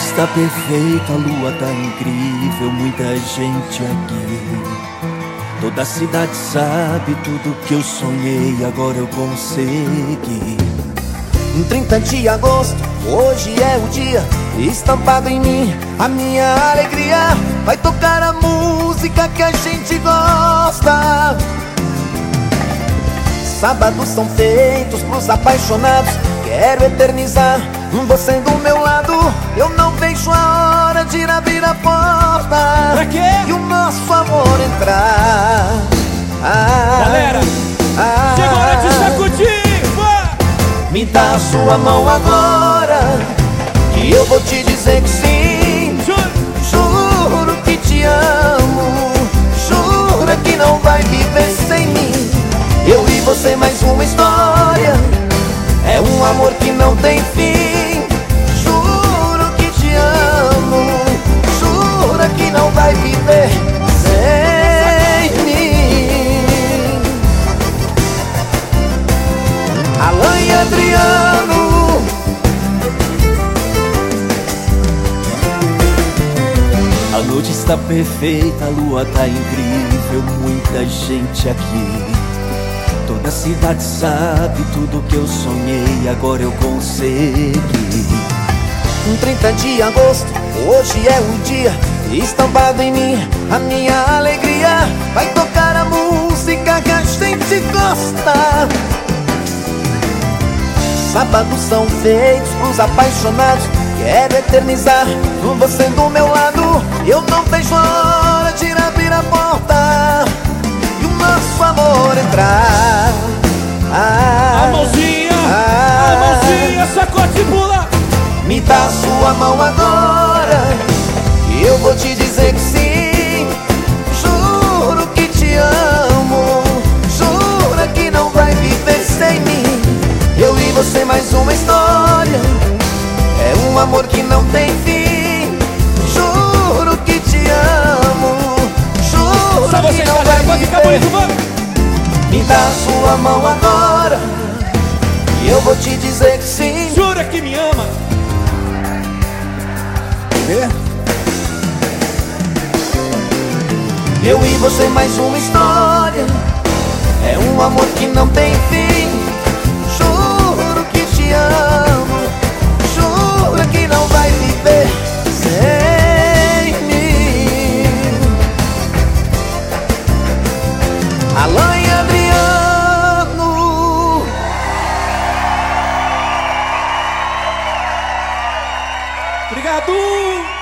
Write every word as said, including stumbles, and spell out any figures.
está perfeita, a lua tá incrível, muita gente aqui. Toda a cidade sabe tudo que eu sonhei, agora eu consegui. Em trinta de agosto, hoje é o dia, estampado em mim, a minha alegria. Vai tocar a música que a gente gosta. Sábados são feitos pros apaixonados, quero eternizar você do meu lado. Eu não vejo a hora de abrir a porta pra quê? E o nosso amor entrar. Ah, galera, ah, chegou a hora de sacudir. Me dá a sua mão agora, que eu vou te dizer que sim. Juro, juro que te amo, jura que não vai viver sem mim. Eu e você mais uma história, é um amor que não tem fim. Juro que te amo, jura que não vai viver sem mim. Alan e Adriano, a noite está perfeita, a lua tá incrível, muita gente aqui. Toda a cidade sabe tudo que eu sonhei, agora eu consegui. Em trinta de agosto, hoje é o dia, estampado em mim, a minha alegria. Vai tocar a música que a gente gosta. Sábados são feitos pros apaixonados, quero eternizar você do meu lado. Eu não vejo a hora de abrir a porta e o nosso amor entrar. Ah, a mãozinha, ah, a mãozinha, sacode e pula. Me dá a sua mão agora, e eu vou te dizer que sim. Juro que te amo, jura que não vai viver sem mim. Eu e você mais uma história, é um amor que não tem fim. Juro que te amo, juro só que vocês, não galera, vai pode ficar bonito, viver. vamos. Me dá a sua mão agora, e eu vou te dizer que sim. Jura que me ama. Eu e você mais uma história, é um amor que não tem fim. Juro que te amo, juro que não vai viver sem mim. Alan e Adriano, Obrigado.